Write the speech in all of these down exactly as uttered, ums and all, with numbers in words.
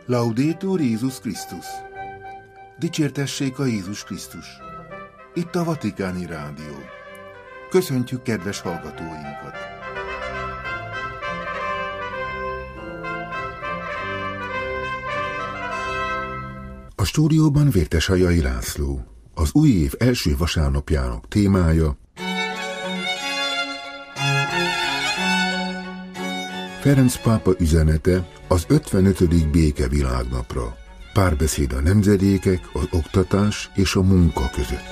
Laudetur Jézus Krisztus! Dicsértessék a Jézus Krisztus! Itt a Vatikáni Rádió. Köszöntjük kedves hallgatóinkat! A stúdióban Vértesajai László. Az új év első vasárnapjának témája Ferenc pápa üzenete az ötvenötödik békevilágnapra. Párbeszéd a nemzedékek, az oktatás és a munka között.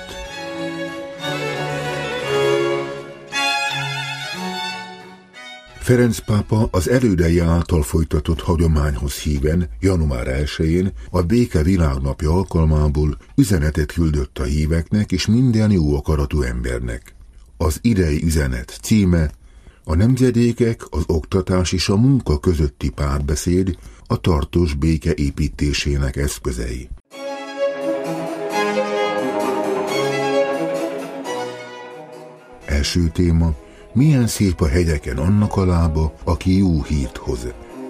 Ferenc pápa az elődei által folytatott hagyományhoz híven január elsején a béke világnapja alkalmából üzenetet küldött a híveknek és minden jó akaratú embernek. Az idei üzenet címe: a nemzedékek, az oktatás és a munka közötti párbeszéd a tartós béke építésének eszközei. Első téma: milyen szép a hegyeken annak a lába, aki jó hírt hoz.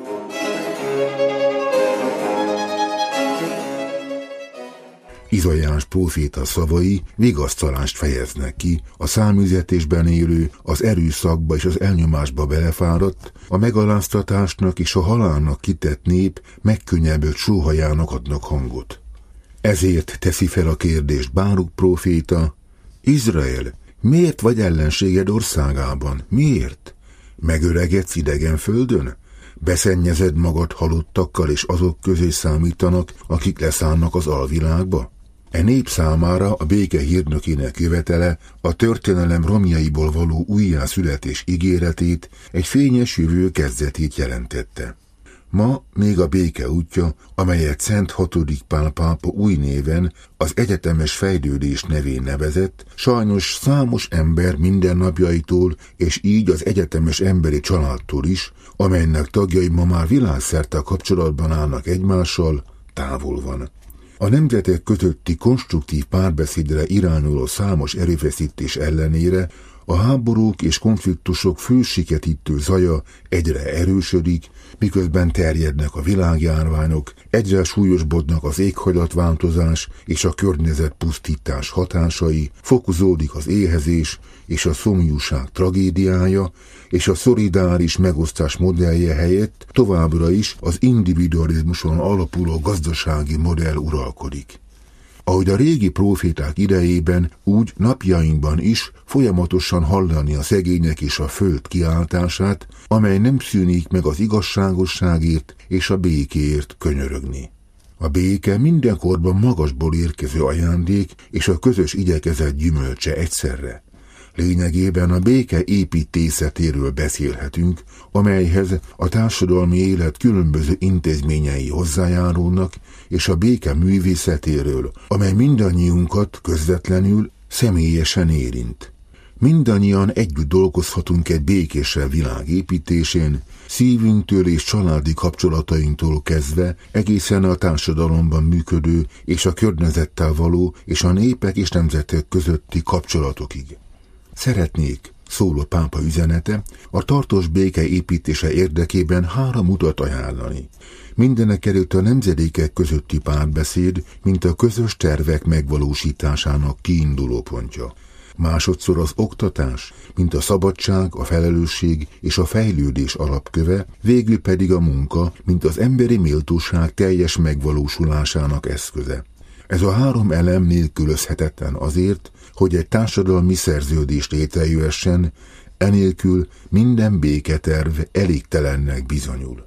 Izaiás próféta szavai vigasztalást fejeznek ki a száműzetésben élő, az erőszakba és az elnyomásba belefáradt, a megaláztatásnak és a halálnak kitett nép megkönnyebbült sóhajának adnak hangot. Ezért teszi fel a kérdést Báruk próféta: Izrael, miért vagy ellenséged országában? Miért? Megöregedsz idegen földön? Beszennyezed magad halottakkal, és azok közé számítanak, akik leszállnak az alvilágba? E nép számára a béke hírnökének jövetele a történelem romjaiból való újjászületés ígéretét, egy fényes jövő kezdetét jelentette. Ma még a béke útja, amelyet Szent hatodik Pál pápa új néven, az egyetemes fejlődés nevén nevezett, sajnos számos ember mindennapjaitól és így az egyetemes emberi családtól is, amelynek tagjai ma már világszerte kapcsolatban állnak egymással, távol van. A nemzetek közötti konstruktív párbeszédre irányuló számos erőfeszítés ellenére a háborúk és konfliktusok fősiketítő zaja egyre erősödik, miközben terjednek a világjárványok, egyre súlyosbodnak az éghajlatváltozás és a környezetpusztítás hatásai, fokozódik az éhezés és a szomjúság tragédiája, és a szolidáris megosztás modellje helyett továbbra is az individualizmuson alapuló gazdasági modell uralkodik. Ahogy a régi próféták idejében, úgy napjainkban is folyamatosan hallani a szegények és a föld kiáltását, amely nem szűnik meg az igazságosságért és a békéért könyörögni. A béke mindenkorban magasból érkező ajándék és a közös igyekezet gyümölcse egyszerre. Lényegében a béke építészetéről beszélhetünk, amelyhez a társadalmi élet különböző intézményei hozzájárulnak, és a béke művészetéről, amely mindannyiunkat közvetlenül, személyesen érint. Mindannyian együtt dolgozhatunk egy békésebb világ építésén, szívünktől és családi kapcsolatainktól kezdve egészen a társadalomban működő és a környezettel való és a népek és nemzetek közötti kapcsolatokig. Szeretnék, szól a pápa üzenete, a tartós béke építése érdekében három utat ajánlani. Mindenekelőtt a nemzedékek közötti párbeszéd, mint a közös tervek megvalósításának kiinduló pontja. Másodszor az oktatás, mint a szabadság, a felelősség és a fejlődés alapköve, végül pedig a munka, mint az emberi méltóság teljes megvalósulásának eszköze. Ez a három elem nélkülözhetetlen azért, hogy egy társadalmi szerződés létrejöhessen, enélkül minden béketerv elégtelennek bizonyul.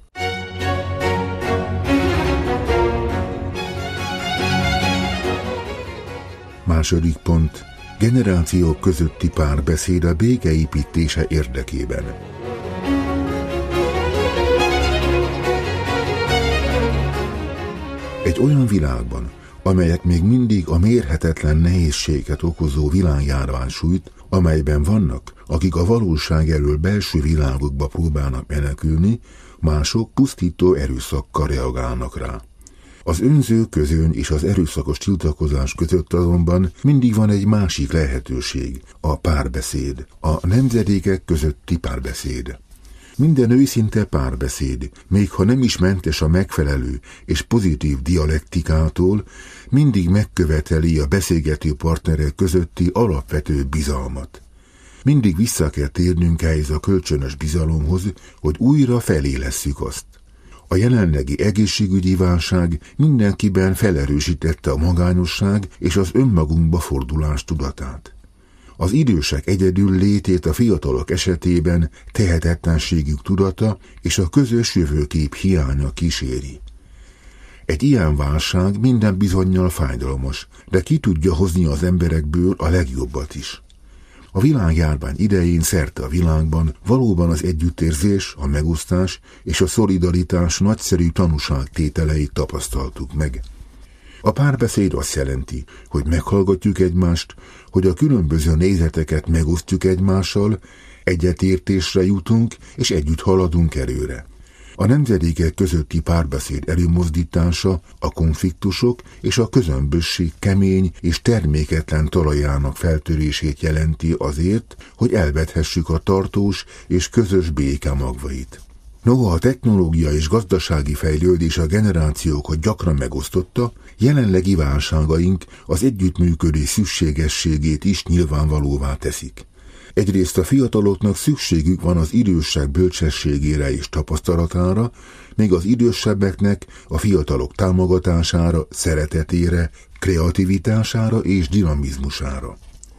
Második pont: generációk közötti párbeszéd a békeépítése érdekében. Egy olyan világban, amelyet még mindig a mérhetetlen nehézséget okozó világjárvány sújt, amelyben vannak, akik a valóság elől belső világokba próbálnak menekülni, mások pusztító erőszakkal reagálnak rá. Az önző közön és az erőszakos tiltakozás között azonban mindig van egy másik lehetőség, a párbeszéd, a nemzedékek közötti párbeszéd. Minden őszinte párbeszéd, még ha nem is mentes a megfelelő és pozitív dialektikától, mindig megköveteli a beszélgető partnerek közötti alapvető bizalmat. Mindig vissza kell térnünk ehhez a kölcsönös bizalomhoz, hogy újra felélesszük azt. A jelenlegi egészségügyi válság mindenkiben felerősítette a magányosság és az önmagunkba fordulás tudatát. Az idősek egyedül létét a fiatalok esetében tehetetlenségük tudata és a közös jövőkép hiánya kíséri. Egy ilyen válság minden bizonnyal fájdalmas, de ki tudja hozni az emberekből a legjobbat is. A világjárvány idején szerte a világban valóban az együttérzés, a megosztás és a szolidaritás nagyszerű tanúságtételeit tapasztaltuk meg. A párbeszéd azt jelenti, hogy meghallgatjuk egymást, hogy a különböző nézeteket megosztjuk egymással, egyetértésre jutunk és együtt haladunk előre. A nemzedékek közötti párbeszéd előmozdítása a konfliktusok és a közömbösség kemény és terméketlen talajának feltörését jelenti azért, hogy elvethessük a tartós és közös béke magvait. Noha a technológia és gazdasági fejlődés a generációkat gyakran megosztotta, jelenlegi válságaink az együttműködés szükségességét is nyilvánvalóvá teszik. Egyrészt a fiataloknak szükségük van az idősek bölcsességére és tapasztalatára, míg az idősebbeknek a fiatalok támogatására, szeretetére, kreativitására és dinamizmusára.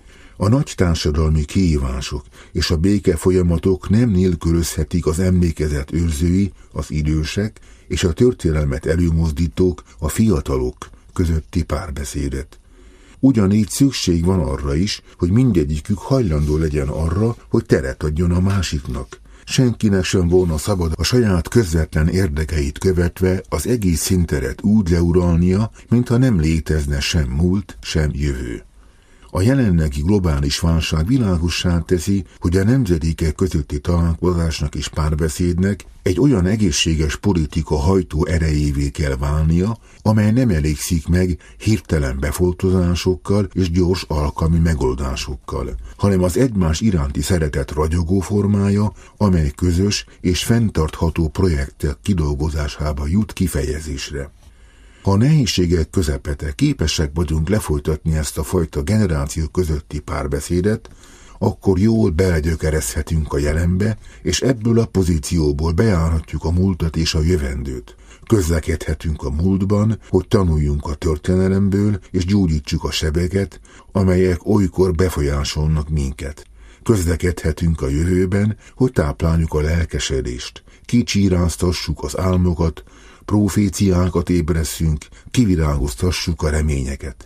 A nagy társadalmi kihívások és a béke folyamatok nem nélkülözhetik az emlékezet őrzői, az idősek és a történelmet előmozdítók, a fiatalok közötti párbeszédet. Ugyanígy szükség van arra is, hogy mindegyikük hajlandó legyen arra, hogy teret adjon a másiknak. Senkinek sem volna szabad a saját közvetlen érdekeit követve az egész színteret úgy leuralnia, mintha nem létezne sem múlt, sem jövő. A jelenlegi globális válság világossá teszi, hogy a nemzedékek közötti találkozásnak és párbeszédnek egy olyan egészséges politika hajtó erejévé kell válnia, amely nem elégszik meg hirtelen befoltozásokkal és gyors alkalmi megoldásokkal, hanem az egymás iránti szeretet ragyogó formája, amely közös és fenntartható projektek kidolgozásába jut kifejezésre. Ha a nehézségek közepete képesek vagyunk lefolytatni ezt a fajta generációk közötti párbeszédet, akkor jól belegyökerezhetünk a jelenbe, és ebből a pozícióból bejárhatjuk a múltat és a jövendőt. Közlekedhetünk a múltban, hogy tanuljunk a történelemből, és gyógyítsuk a sebeket, amelyek olykor befolyásolnak minket. Közlekedhetünk a jövőben, hogy tápláljuk a lelkesedést, kicsíráztassuk az álmokat, proféciákat ébresszünk, kivirágoztassuk a reményeket.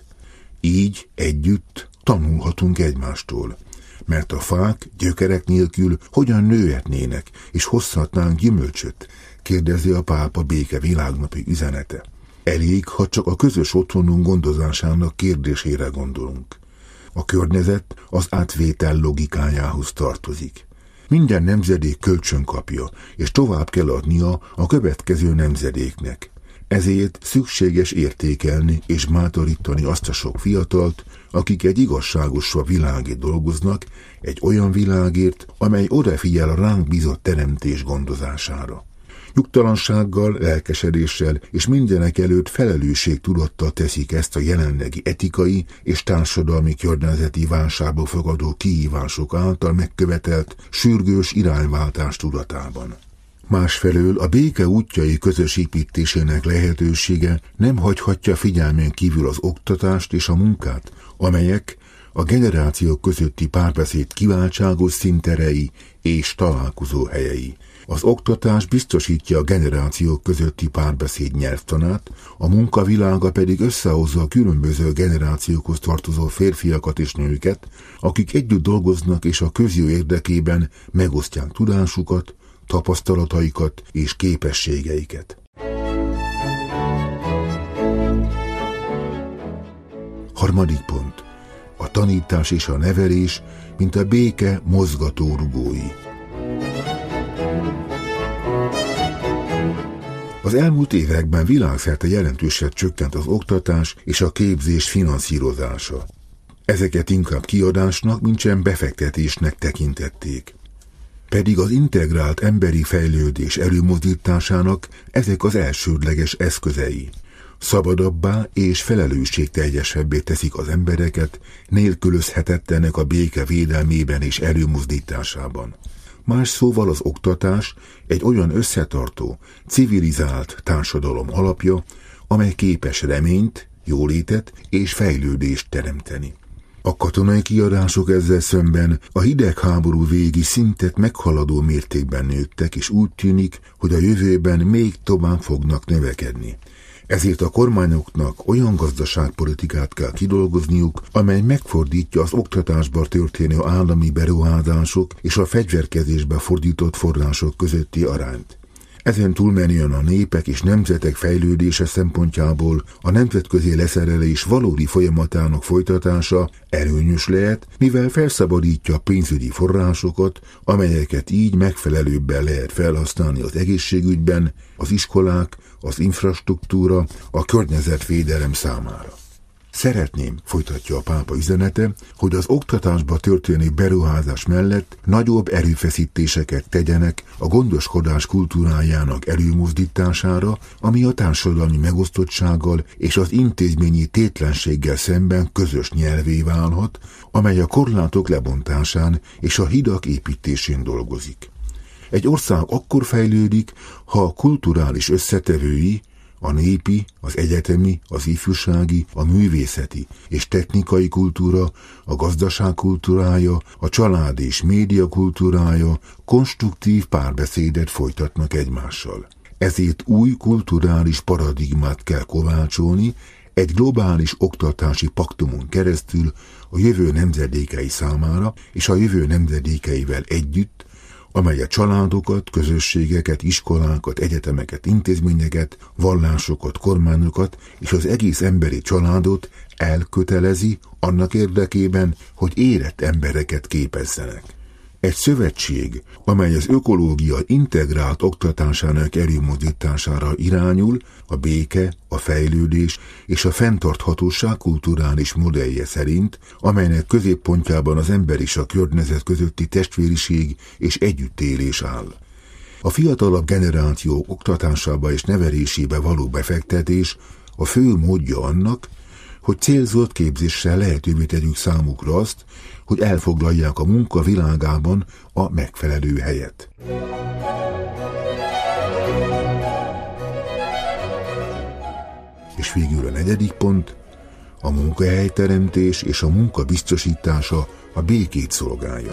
Így együtt tanulhatunk egymástól, mert a fák gyökerek nélkül hogyan nőhetnének és hozhatnánk gyümölcsöt, kérdezi a pápa béke világnapi üzenete. Elég, ha csak a közös otthonunk gondozásának kérdésére gondolunk. A környezet az átvétel logikájához tartozik. Minden nemzedék kölcsön kapja, és tovább kell adnia a következő nemzedéknek. Ezért szükséges értékelni és bátorítani azt a sok fiatalt, akik egy igazságosabb világért dolgoznak, egy olyan világért, amely odafigyel a ránk bízott teremtés gondozására. Nyugtalansággal, lelkesedéssel és mindenek előtt felelősségtudattal teszik ezt a jelenlegi etikai és társadalmi környezeti válságba fogadó kihívások által megkövetelt sürgős irányváltás tudatában. Másfelől a béke útjai közös építésének lehetősége nem hagyhatja figyelmén kívül az oktatást és a munkát, amelyek a generációk közötti párbeszéd kiváltságos színterei és találkozó helyei. Az oktatás biztosítja a generációk közötti párbeszéd nyelvtanát, a munkavilága pedig összehozza a különböző generációkhoz tartozó férfiakat és nőket, akik együtt dolgoznak és a közjó érdekében megosztják tudásukat, tapasztalataikat és képességeiket. Harmadik pont. A tanítás és a nevelés, mint a béke mozgató rugói. Az elmúlt években világszerte jelentősen csökkent az oktatás és a képzés finanszírozása. Ezeket inkább kiadásnak, mintsem befektetésnek tekintették. pedig az integrált emberi fejlődés előmozdításának ezek az elsődleges eszközei. Szabadabbá és felelősségteljesebbé teszik az embereket, nélkülözhetetlenek a béke védelmében és előmozdításában. Más szóval az oktatás egy olyan összetartó, civilizált társadalom alapja, amely képes reményt, jólétet és fejlődést teremteni. A katonai kiadások ezzel szemben a hidegháború végi szintet meghaladó mértékben nőttek, és úgy tűnik, hogy a jövőben még tovább fognak növekedni. Ezért a kormányoknak olyan gazdaságpolitikát kell kidolgozniuk, amely megfordítja az oktatásba történő állami beruházások és a fegyverkezésbe fordított források közötti arányt. Ezen túlmenően a népek és nemzetek fejlődése szempontjából a nemzetközi leszerelés valódi folyamatának folytatása előnyös lehet, mivel felszabadítja a pénzügyi forrásokat, amelyeket így megfelelőbben lehet felhasználni az egészségügyben, az iskolák, az infrastruktúra, a környezetvédelem számára. Szeretném, folytatja a pápa üzenete, hogy az oktatásba történő beruházás mellett nagyobb erőfeszítéseket tegyenek a gondoskodás kultúrájának előmozdítására, ami a társadalmi megosztottsággal és az intézményi tétlenséggel szemben közös nyelvé válhat, amely a korlátok lebontásán és a hidak építésén dolgozik. Egy ország akkor fejlődik, ha a kulturális összetevői, a népi, az egyetemi, az ifjúsági, a művészeti és technikai kultúra, a gazdaság kultúrája, a család és média kultúrája konstruktív párbeszédet folytatnak egymással. Ezért új kulturális paradigmát kell kovácsolni, egy globális oktatási paktumon keresztül a jövő nemzedékei számára és a jövő nemzedékeivel együtt, amely a családokat, közösségeket, iskolákat, egyetemeket, intézményeket, vallásokat, kormányokat és az egész emberi családot elkötelezi annak érdekében, hogy érett embereket képezzenek. Egy szövetség, amely az ökológia integrált oktatásának előmozdítására irányul, a béke, a fejlődés és a fenntarthatóság kulturális modellje szerint, amelynek középpontjában az ember és a környezet közötti testvériség és együttélés áll. A fiatalabb generáció oktatásába és nevelésébe való befektetés a fő módja annak, hogy célzott képzéssel lehetővé tegyük számukra azt, hogy elfoglalják a munka világában a megfelelő helyet. És végül a negyedik pont, a munkahelyteremtés és a munka biztosítása a békét szolgálja.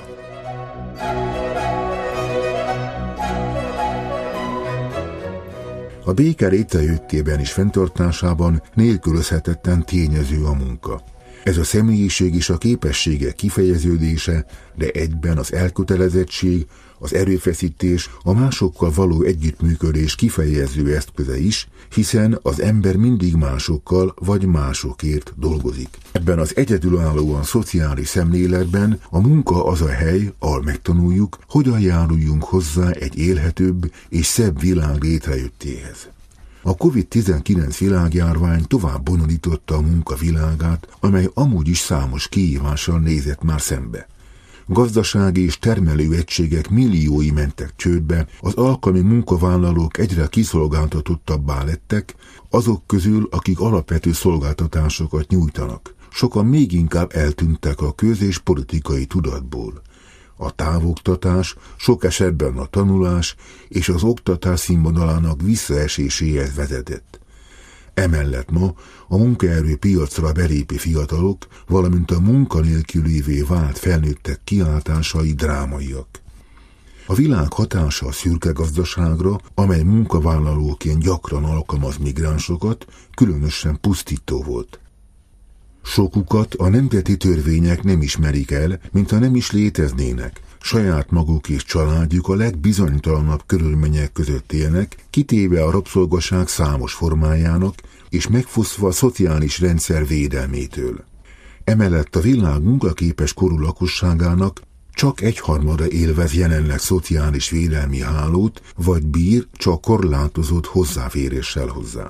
A béke létrejöttében és fenntartásában nélkülözhetetlen tényező a munka. Ez a személyiség és a képességek kifejeződése, de egyben az elkötelezettség, az erőfeszítés, a másokkal való együttműködés kifejező eszköze is, hiszen az ember mindig másokkal vagy másokért dolgozik. Ebben az egyedülállóan szociális szemléletben a munka az a hely, ahol megtanuljuk, hogyan járuljunk hozzá egy élhetőbb és szebb világ létrejöttéhez. A kovid tizenkilenc világjárvány tovább bonyolította a munka világát, amely amúgy is számos kihívással nézett már szembe. Gazdasági és termelő egységek milliói mentek csődbe, az alkalmi munkavállalók egyre kiszolgáltatottabbá lettek, azok közül, akik alapvető szolgáltatásokat nyújtanak. Sokan még inkább eltűntek a köz- és politikai tudatból. A távoktatás, sok esetben a tanulás és az oktatás színvonalának visszaeséséhez vezetett. Emellett ma a munkaerő piacra belépő fiatalok, valamint a munkanélkülévé vált felnőttek kiáltásai drámaiak. A világ hatása a szürke gazdaságra, amely munkavállalóként gyakran alkalmaz migránsokat, különösen pusztító volt. Sokukat a nemzeti törvények nem ismerik el, mintha nem is léteznének. Saját maguk és családjuk a legbizonytalanabb körülmények között élnek, kitéve a rabszolgaság számos formájának, és megfosztva a szociális rendszer védelmétől. Emellett a világ munkaképes korú lakosságának csak egyharmada élvez jelenleg szociális védelmi hálót, vagy bír csak korlátozott hozzáféréssel hozzá.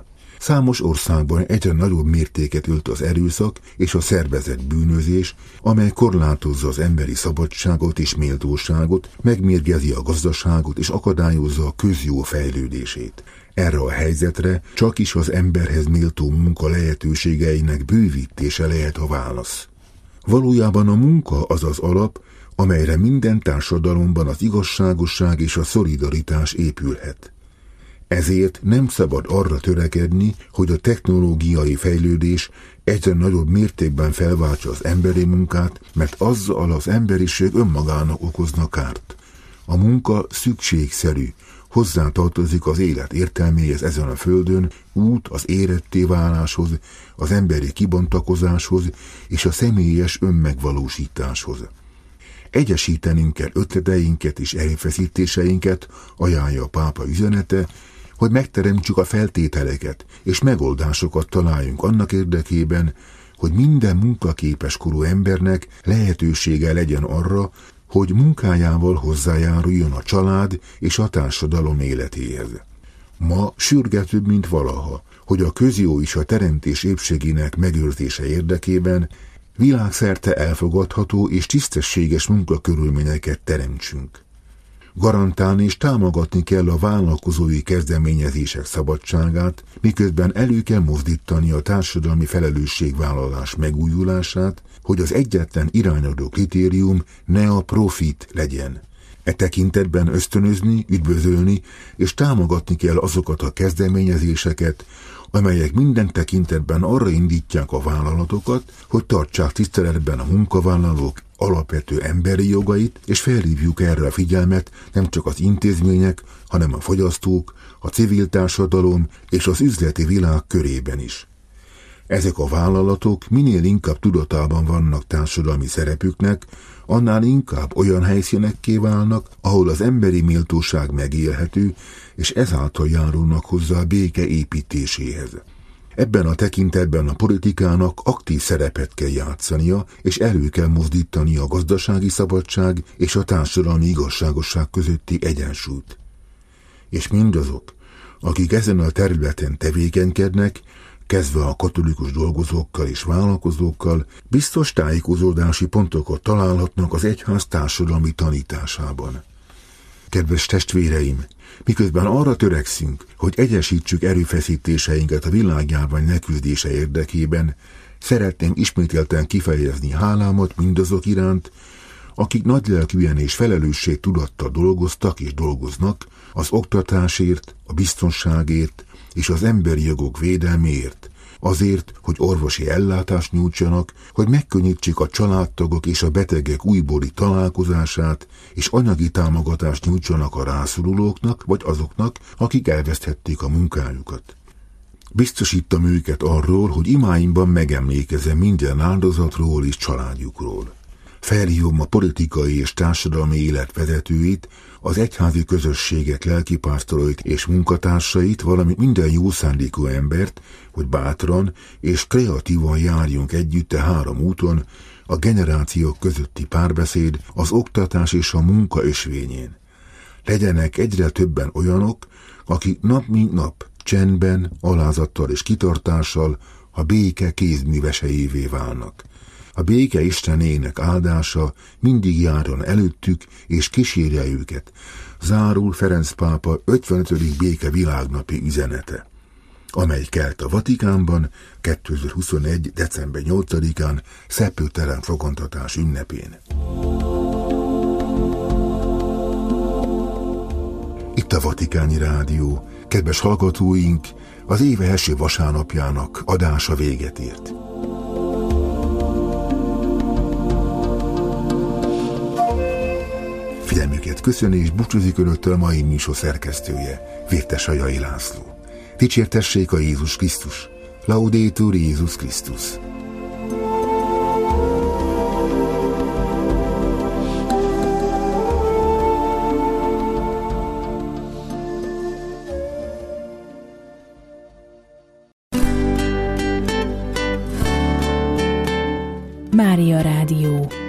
Számos országban egyre nagyobb mértéket ölt az erőszak és a szervezett bűnözés, amely korlátozza az emberi szabadságot és méltóságot, megmérgezi a gazdaságot és akadályozza a közjó fejlődését. Erre a helyzetre csak is az emberhez méltó munka lehetőségeinek bővítése lehet a válasz. Valójában a munka az az alap, amelyre minden társadalomban az igazságosság és a szolidaritás épülhet. Ezért nem szabad arra törekedni, hogy a technológiai fejlődés egyre nagyobb mértékben felváltsa az emberi munkát, mert azzal az emberiség önmagának okozna kárt. A munka szükségszerű, hozzátartozik az élet értelméhez ezen a földön, út az éretté váláshoz, az emberi kibontakozáshoz és a személyes önmegvalósításhoz. Egyesítenünk kell ötleteinket és erőfeszítéseinket, ajánlja a pápa üzenete, hogy megteremtsük a feltételeket és megoldásokat találjunk annak érdekében, hogy minden munkaképes korú embernek lehetősége legyen arra, hogy munkájával hozzájáruljon a család és a társadalom életéhez. Ma sürgetőbb, mint valaha, hogy a közjó és a teremtés épségének megőrzése érdekében világszerte elfogadható és tisztességes munkakörülményeket teremtsünk. Garantálni és támogatni kell a vállalkozói kezdeményezések szabadságát, miközben elő kell mozdítani a társadalmi felelősségvállalás megújulását, hogy az egyetlen irányadó kritérium ne a profit legyen. E tekintetben ösztönözni, üdvözölni és támogatni kell azokat a kezdeményezéseket, amelyek minden tekintetben arra indítják a vállalatokat, hogy tartsák tiszteletben a munkavállalók alapvető emberi jogait, és felhívjuk erre a figyelmet nem csak az intézmények, hanem a fogyasztók, a civil társadalom és az üzleti világ körében is. Ezek a vállalatok minél inkább tudatában vannak társadalmi szerepüknek, annál inkább olyan helyszínekké válnak, ahol az emberi méltóság megélhető, és ezáltal járulnak hozzá a béke építéséhez. Ebben a tekintetben a politikának aktív szerepet kell játszania, és elő kell mozdítani a gazdasági szabadság és a társadalmi igazságosság közötti egyensúlyt. És mindazok, akik ezen a területen tevékenykednek, kezdve a katolikus dolgozókkal és vállalkozókkal, biztos tájékozódási pontokat találhatnak az egyház társadalmi tanításában. Kedves testvéreim, miközben arra törekszünk, hogy egyesítsük erőfeszítéseinket a világjárvány leküzdése érdekében, szeretném ismételten kifejezni hálámat mindazok iránt, akik nagylelkűen és felelősségtudattal dolgoztak és dolgoznak az oktatásért, a biztonságért és az emberi jogok védelméért, azért, hogy orvosi ellátást nyújtsanak, hogy megkönnyítsék a családtagok és a betegek újbóli találkozását, és anyagi támogatást nyújtsanak a rászorulóknak vagy azoknak, akik elveszthették a munkájukat. Biztosítom őket arról, hogy imáimban megemlékezem minden áldozatról és családjukról. Felhívom a politikai és társadalmi élet vezetőit, az egyházi közösségek lelkipásztorait és munkatársait, valamint minden jó szándékú embert, hogy bátran és kreatívan járjunk együtt a három úton, a generációk közötti párbeszéd, az oktatás és a munka ösvényén. Legyenek egyre többen olyanok, akik nap mint nap csendben, alázattal és kitartással a béke kézműveseivé válnak. A béke Istenének áldása mindig járjon előttük, és kísérje őket. Zárul Ferenc pápa ötvenötödik béke világnapi üzenete, amely kelt a Vatikánban kétezer-huszonegy. december nyolcadikán szepőtelen fogantatás ünnepén. Itt a Vatikáni Rádió. Kedves hallgatóink, az év első vasárnapjának adása véget ért. Figyelmüket köszöni és búcsúzik önöktől a mai műsor szerkesztője, Vértes Ajai László. Dicsértessék a Jézus Krisztus! Laudetur Jézus Krisztus! Mária Rádió.